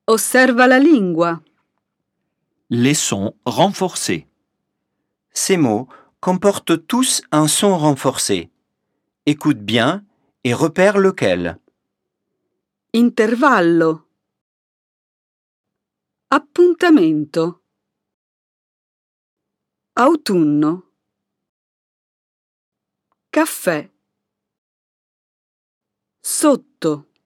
Osserva la lingua. Les sons renforcés. Ces mots comportent tous un son renforcé. Écoute bien et repère lequel. Intervallo. Appuntamento. Autunno. Caffè. Sotto.